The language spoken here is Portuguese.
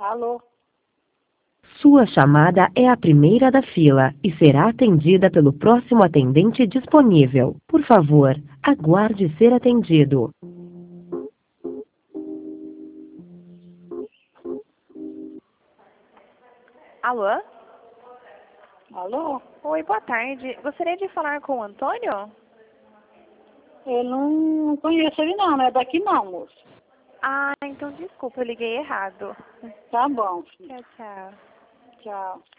Alô? Sua chamada é a primeira da fila e será atendida pelo próximo atendente disponível. Por favor, aguarde ser atendido. Alô? Alô? Oi, boa tarde. Gostaria de falar com o Antônio? Eu não conheço ele não é daqui não, moço. Ah, então desculpa, eu liguei errado. Tá bom, filho. Tchau, tchau. Tchau.